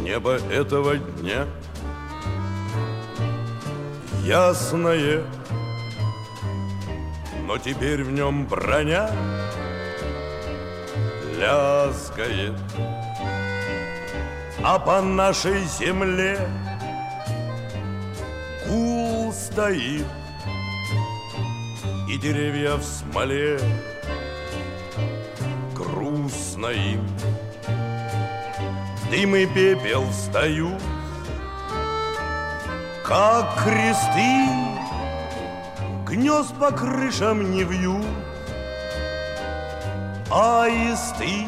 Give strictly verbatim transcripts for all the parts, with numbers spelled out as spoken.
небо этого дня ясное, но теперь в нем броня лязгает, а по нашей земле гул стоит, и деревья в смоле грустно им. Дым и пепел встают, как кресты, гнезд по крышам не вьют аисты.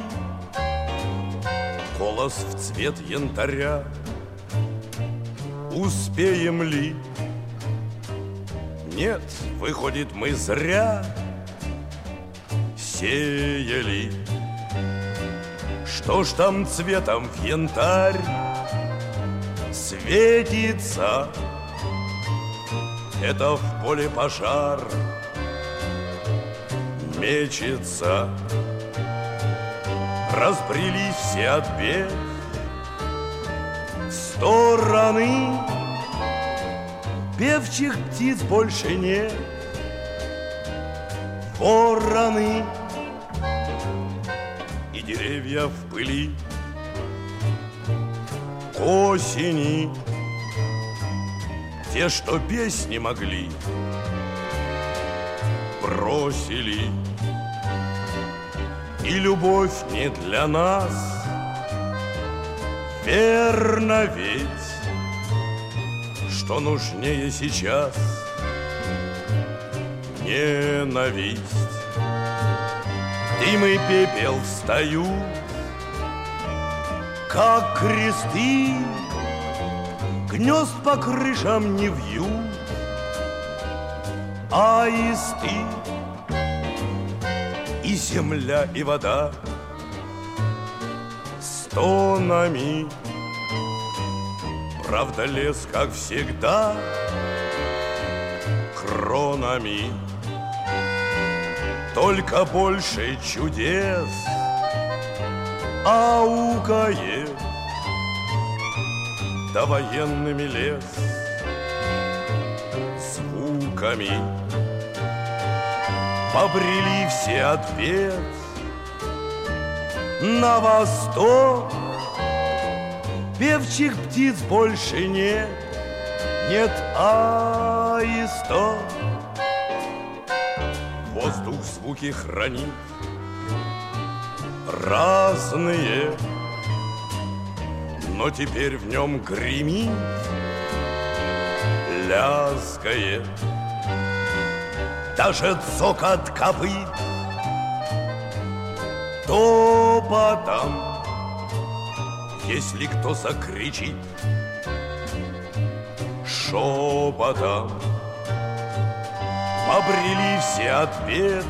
Голос в цвет янтаря, успеем ли? Нет, выходит, мы зря сеяли. Что ж там цветом в янтарь светится? Это в поле пожар мечется. Разбрелись все от бед в стороны, певчих птиц больше нет. Вороны и деревья в пыли к осени, те, что песни могли, бросили. И любовь не для нас, верно ведь, что нужнее сейчас ненависть. Дым и пепел встают, как кресты, гнезд по крышам не вьют аисты. И земля, и вода стонами, правда, лес, как всегда, кронами. Только больше чудес аукает, да военными лес звуками. Побрели все от бед на восток, певчих птиц больше нет, нет аистов. Воздух звуки хранит разные, но теперь в нем гремит, лязгает. Даже цокот копыт топотом, если кто закричит шепотом. Побрели все от бед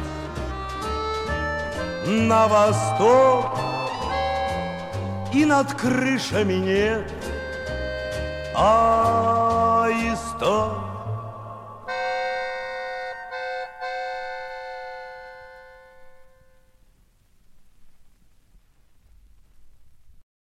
на восток, и над крышами нет аистов.